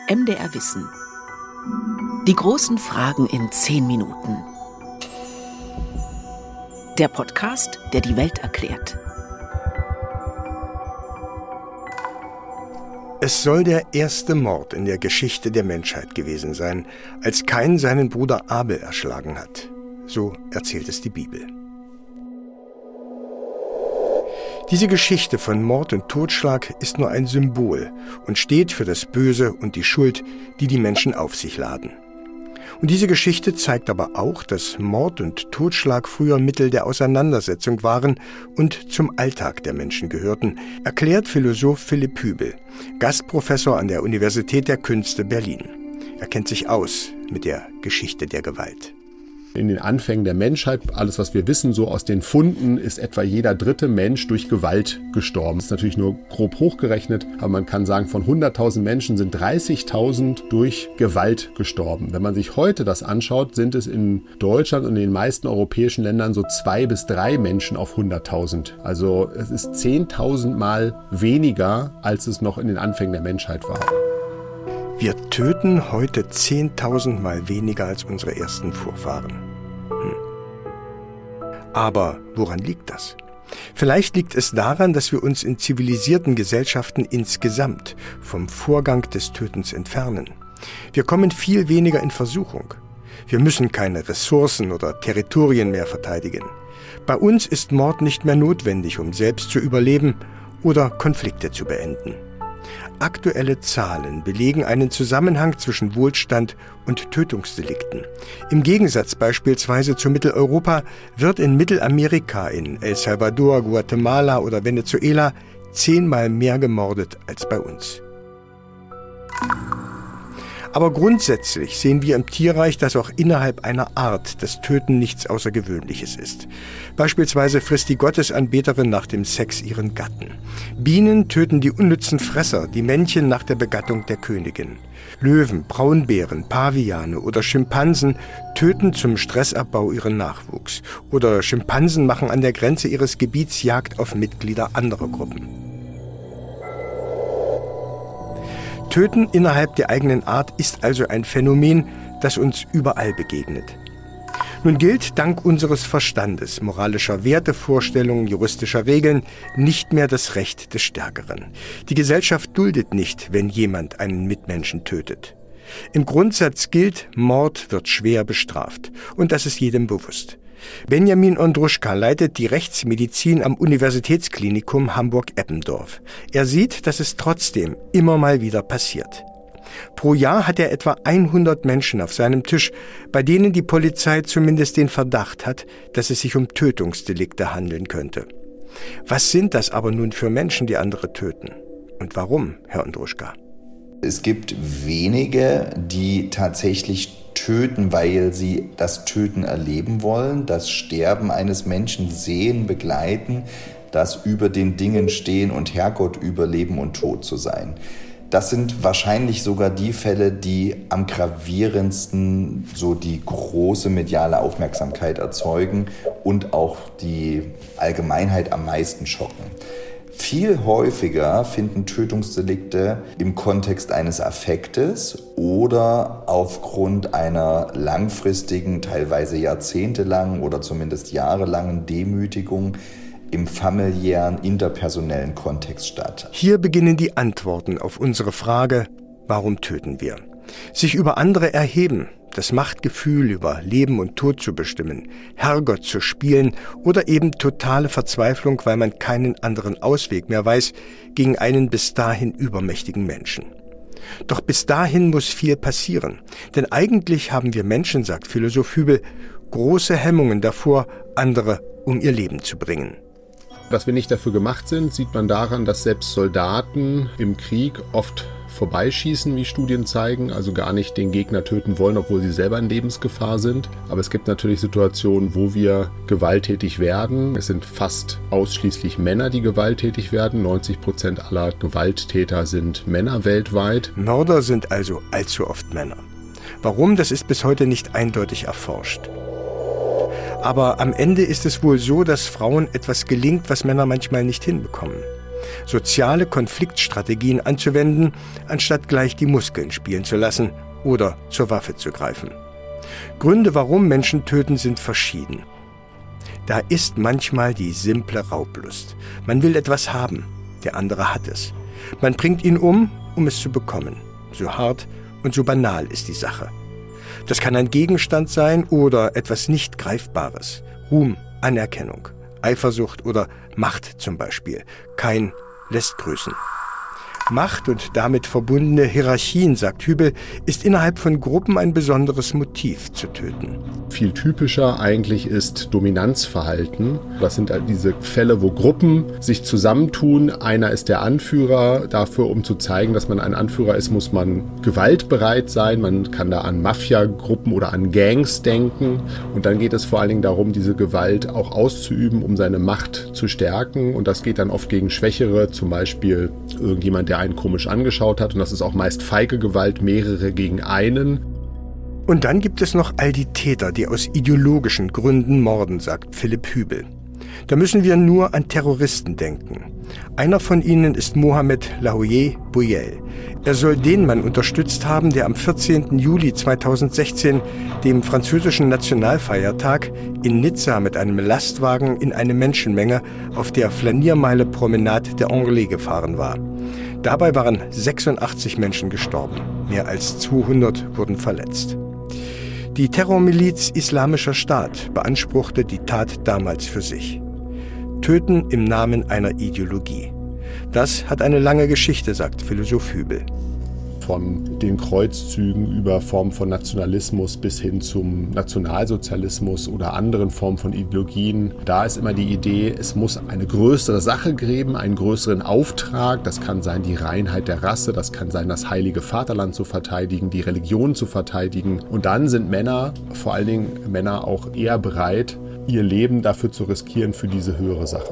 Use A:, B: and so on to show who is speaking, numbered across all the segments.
A: MDR Wissen. Die großen Fragen in 10 Minuten. Der Podcast, der die Welt erklärt.
B: Es soll der erste Mord in der Geschichte der Menschheit gewesen sein, als Kain seinen Bruder Abel erschlagen hat. So erzählt es die Bibel. Diese Geschichte von Mord und Totschlag ist nur ein Symbol und steht für das Böse und die Schuld, die die Menschen auf sich laden. Und diese Geschichte zeigt aber auch, dass Mord und Totschlag früher Mittel der Auseinandersetzung waren und zum Alltag der Menschen gehörten, erklärt Philosoph Philipp Hübel, Gastprofessor an der Universität der Künste Berlin. Er kennt sich aus mit der Geschichte der Gewalt.
C: In den Anfängen der Menschheit, alles was wir wissen, so aus den Funden, ist etwa jeder dritte Mensch durch Gewalt gestorben. Das ist natürlich nur grob hochgerechnet, aber man kann sagen, von 100.000 Menschen sind 30.000 durch Gewalt gestorben. Wenn man sich heute das anschaut, sind es in Deutschland und in den meisten europäischen Ländern so 2 bis 3 Menschen auf 100.000. Also es ist 10.000 Mal weniger, als es noch in den Anfängen der Menschheit war.
B: Wir töten heute 10.000 Mal weniger als unsere ersten Vorfahren. Aber woran liegt das? Vielleicht liegt es daran, dass wir uns in zivilisierten Gesellschaften insgesamt vom Vorgang des Tötens entfernen. Wir kommen viel weniger in Versuchung. Wir müssen keine Ressourcen oder Territorien mehr verteidigen. Bei uns ist Mord nicht mehr notwendig, um selbst zu überleben oder Konflikte zu beenden. Aktuelle Zahlen belegen einen Zusammenhang zwischen Wohlstand und Tötungsdelikten. Im Gegensatz beispielsweise zu Mitteleuropa wird in Mittelamerika, in El Salvador, Guatemala oder Venezuela 10-mal mehr gemordet als bei uns. Aber grundsätzlich sehen wir im Tierreich, dass auch innerhalb einer Art das Töten nichts Außergewöhnliches ist. Beispielsweise frisst die Gottesanbeterin nach dem Sex ihren Gatten. Bienen töten die unnützen Fresser, die Männchen nach der Begattung der Königin. Löwen, Braunbären, Paviane oder Schimpansen töten zum Stressabbau ihren Nachwuchs. Oder Schimpansen machen an der Grenze ihres Gebiets Jagd auf Mitglieder anderer Gruppen. Töten innerhalb der eigenen Art ist also ein Phänomen, das uns überall begegnet. Nun gilt dank unseres Verstandes, moralischer Wertevorstellungen, juristischer Regeln nicht mehr das Recht des Stärkeren. Die Gesellschaft duldet nicht, wenn jemand einen Mitmenschen tötet. Im Grundsatz gilt, Mord wird schwer bestraft. Und das ist jedem bewusst. Benjamin Ondruschka leitet die Rechtsmedizin am Universitätsklinikum Hamburg-Eppendorf. Er sieht, dass es trotzdem immer mal wieder passiert. Pro Jahr hat er etwa 100 Menschen auf seinem Tisch, bei denen die Polizei zumindest den Verdacht hat, dass es sich um Tötungsdelikte handeln könnte. Was sind das aber nun für Menschen, die andere töten? Und warum, Herr Ondruschka?
D: Es gibt wenige, die tatsächlich töten, weil sie das Töten erleben wollen, das Sterben eines Menschen sehen, begleiten, das über den Dingen stehen und Herrgott über Leben und Tod zu sein. Das sind wahrscheinlich sogar die Fälle, die am gravierendsten so die große mediale Aufmerksamkeit erzeugen und auch die Allgemeinheit am meisten schocken. Viel häufiger finden Tötungsdelikte im Kontext eines Affektes oder aufgrund einer langfristigen, teilweise jahrzehntelangen oder zumindest jahrelangen Demütigung im familiären, interpersonellen Kontext statt.
B: Hier beginnen die Antworten auf unsere Frage, warum töten wir? Sich über andere erheben, das Machtgefühl über Leben und Tod zu bestimmen, Herrgott zu spielen oder eben totale Verzweiflung, weil man keinen anderen Ausweg mehr weiß, gegen einen bis dahin übermächtigen Menschen. Doch bis dahin muss viel passieren, denn eigentlich haben wir Menschen, sagt Philosoph Hübel, große Hemmungen davor, andere um ihr Leben zu bringen.
C: Dass wir nicht dafür gemacht sind, sieht man daran, dass selbst Soldaten im Krieg oft vorbeischießen, wie Studien zeigen, also gar nicht den Gegner töten wollen, obwohl sie selber in Lebensgefahr sind. Aber es gibt natürlich Situationen, wo wir gewalttätig werden. Es sind fast ausschließlich Männer, die gewalttätig werden. 90% aller Gewalttäter sind Männer weltweit.
B: Mörder sind also allzu oft Männer. Warum, das ist bis heute nicht eindeutig erforscht. Aber am Ende ist es wohl so, dass Frauen etwas gelingt, was Männer manchmal nicht hinbekommen. soziale Konfliktstrategien anzuwenden, anstatt gleich die Muskeln spielen zu lassen oder zur Waffe zu greifen. Gründe, warum Menschen töten, sind verschieden. Da ist manchmal die simple Raublust. Man will etwas haben, der andere hat es. Man bringt ihn um es zu bekommen. So hart und so banal ist die Sache. Das kann ein Gegenstand sein oder etwas nicht Greifbares. Ruhm, Anerkennung, Eifersucht oder Macht zum Beispiel. Kain lässt grüßen. Macht und damit verbundene Hierarchien, sagt Hübel, ist innerhalb von Gruppen ein besonderes Motiv zu töten.
C: Viel typischer eigentlich ist Dominanzverhalten. Das sind diese Fälle, wo Gruppen sich zusammentun. Einer ist der Anführer. Dafür, um zu zeigen, dass man ein Anführer ist, muss man gewaltbereit sein. Man kann da an Mafia-Gruppen oder an Gangs denken. Und dann geht es vor allen Dingen darum, diese Gewalt auch auszuüben, um seine Macht zu stärken. Und das geht dann oft gegen Schwächere, zum Beispiel irgendjemand, der einen komisch angeschaut hat. Und das ist auch meist feige Gewalt, mehrere gegen einen.
B: Und dann gibt es noch all die Täter, die aus ideologischen Gründen morden, sagt Philipp Hübel. Da müssen wir nur an Terroristen denken. Einer von ihnen ist Mohamed Lahoye Bouyel. Er soll den Mann unterstützt haben, der am 14. Juli 2016, dem französischen Nationalfeiertag, in Nizza mit einem Lastwagen in eine Menschenmenge auf der Flaniermeile Promenade des Anglais gefahren war. Dabei waren 86 Menschen gestorben. Mehr als 200 wurden verletzt. Die Terrormiliz Islamischer Staat beanspruchte die Tat damals für sich. Töten im Namen einer Ideologie. Das hat eine lange Geschichte, sagt Philosoph Hübel.
C: Von den Kreuzzügen über Formen von Nationalismus bis hin zum Nationalsozialismus oder anderen Formen von Ideologien. Da ist immer die Idee, es muss eine größere Sache geben, einen größeren Auftrag. Das kann sein die Reinheit der Rasse, das kann sein das heilige Vaterland zu verteidigen, die Religion zu verteidigen. Und dann sind Männer, vor allen Dingen Männer, auch eher bereit, ihr Leben dafür zu riskieren für diese höhere Sache.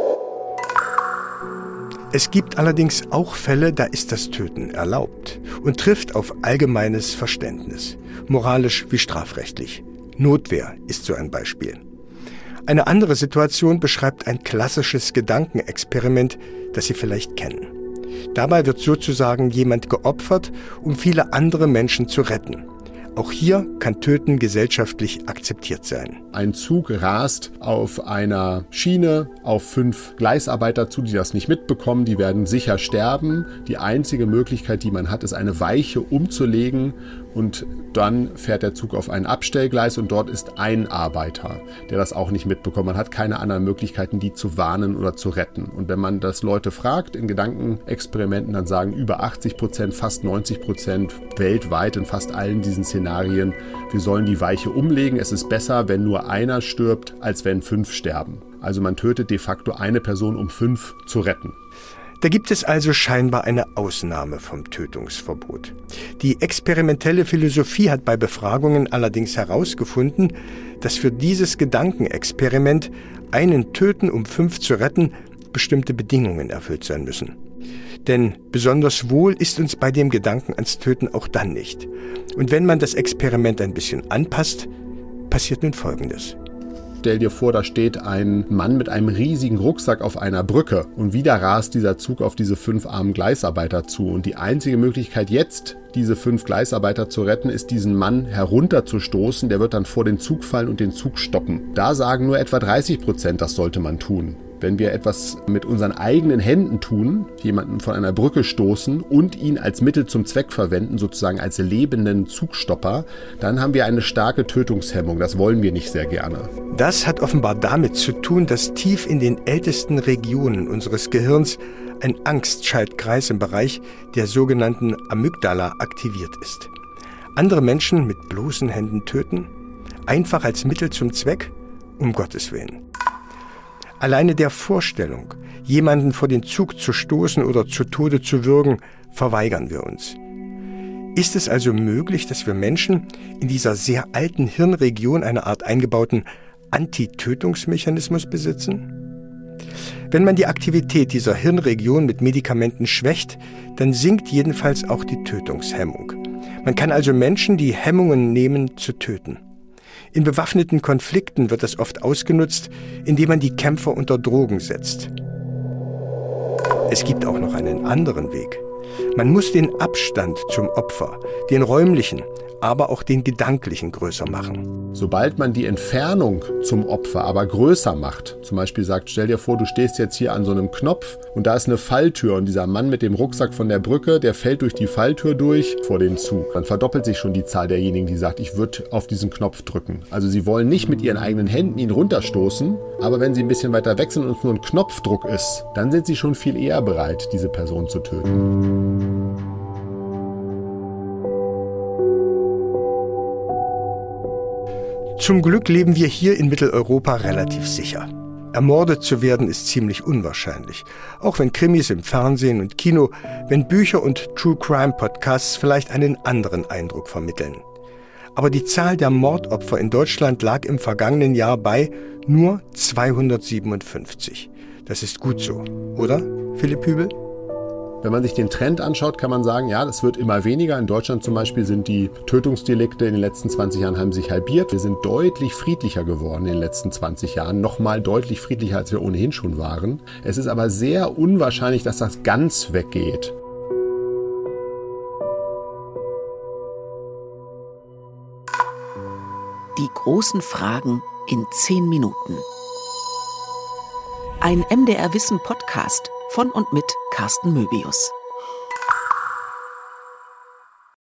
B: Es gibt allerdings auch Fälle, da ist das Töten erlaubt und trifft auf allgemeines Verständnis, moralisch wie strafrechtlich. Notwehr ist so ein Beispiel. Eine andere Situation beschreibt ein klassisches Gedankenexperiment, das Sie vielleicht kennen. Dabei wird sozusagen jemand geopfert, um viele andere Menschen zu retten. Auch hier kann Töten gesellschaftlich akzeptiert sein.
C: Ein Zug rast auf einer Schiene auf 5 Gleisarbeiter zu, die das nicht mitbekommen. Die werden sicher sterben. Die einzige Möglichkeit, die man hat, ist eine Weiche umzulegen. Und dann fährt der Zug auf ein Abstellgleis und dort ist ein Arbeiter, der das auch nicht mitbekommt. Man hat keine anderen Möglichkeiten, die zu warnen oder zu retten. Und wenn man das Leute fragt in Gedankenexperimenten, dann sagen über 80%, fast 90% weltweit in fast allen diesen Szenarien, wir sollen die Weiche umlegen. Es ist besser, wenn nur einer stirbt, als wenn 5 sterben. Also man tötet de facto eine Person, um 5 zu retten.
B: Da gibt es also scheinbar eine Ausnahme vom Tötungsverbot. Die experimentelle Philosophie hat bei Befragungen allerdings herausgefunden, dass für dieses Gedankenexperiment, einen töten, um 5 zu retten, bestimmte Bedingungen erfüllt sein müssen. Denn besonders wohl ist uns bei dem Gedanken ans Töten auch dann nicht. Und wenn man das Experiment ein bisschen anpasst, passiert nun Folgendes.
C: Stell dir vor, da steht ein Mann mit einem riesigen Rucksack auf einer Brücke und wieder rast dieser Zug auf diese 5 armen Gleisarbeiter zu. Und die einzige Möglichkeit jetzt, diese 5 Gleisarbeiter zu retten, ist diesen Mann herunterzustoßen. Der wird dann vor den Zug fallen und den Zug stoppen. Da sagen nur etwa 30%, das sollte man tun. Wenn wir etwas mit unseren eigenen Händen tun, jemanden von einer Brücke stoßen und ihn als Mittel zum Zweck verwenden, sozusagen als lebenden Zugstopper, dann haben wir eine starke Tötungshemmung. Das wollen wir nicht sehr gerne.
B: Das hat offenbar damit zu tun, dass tief in den ältesten Regionen unseres Gehirns ein Angstschaltkreis im Bereich der sogenannten Amygdala aktiviert ist. Andere Menschen mit bloßen Händen töten? Einfach als Mittel zum Zweck? Um Gottes Willen. Alleine der Vorstellung, jemanden vor den Zug zu stoßen oder zu Tode zu würgen, verweigern wir uns. Ist es also möglich, dass wir Menschen in dieser sehr alten Hirnregion eine Art eingebauten Antitötungsmechanismus besitzen? Wenn man die Aktivität dieser Hirnregion mit Medikamenten schwächt, dann sinkt jedenfalls auch die Tötungshemmung. Man kann also Menschen die Hemmungen nehmen, zu töten. In bewaffneten Konflikten wird das oft ausgenutzt, indem man die Kämpfer unter Drogen setzt. Es gibt auch noch einen anderen Weg. Man muss den Abstand zum Opfer, den räumlichen, aber auch den gedanklichen größer machen.
C: Sobald man die Entfernung zum Opfer aber größer macht, zum Beispiel sagt, stell dir vor, du stehst jetzt hier an so einem Knopf und da ist eine Falltür und dieser Mann mit dem Rucksack von der Brücke, der fällt durch die Falltür durch vor den Zug. Dann verdoppelt sich schon die Zahl derjenigen, die sagt, ich würde auf diesen Knopf drücken. Also sie wollen nicht mit ihren eigenen Händen ihn runterstoßen, aber wenn sie ein bisschen weiter weg sind und es nur ein Knopfdruck ist, dann sind sie schon viel eher bereit, diese Person zu töten.
B: Zum Glück leben wir hier in Mitteleuropa relativ sicher. Ermordet zu werden ist ziemlich unwahrscheinlich. Auch wenn Krimis im Fernsehen und Kino, wenn Bücher und True-Crime-Podcasts vielleicht einen anderen Eindruck vermitteln. Aber die Zahl der Mordopfer in Deutschland lag im vergangenen Jahr bei nur 257. Das ist gut so, oder, Philipp Hübel?
C: Wenn man sich den Trend anschaut, kann man sagen, ja, das wird immer weniger. In Deutschland zum Beispiel sind die Tötungsdelikte in den letzten 20 Jahren haben sich halbiert. Wir sind deutlich friedlicher geworden in den letzten 20 Jahren. Nochmal deutlich friedlicher, als wir ohnehin schon waren. Es ist aber sehr unwahrscheinlich, dass das ganz weggeht.
A: Die großen Fragen in 10 Minuten. Ein MDR Wissen Podcast von und mit Carsten Möbius.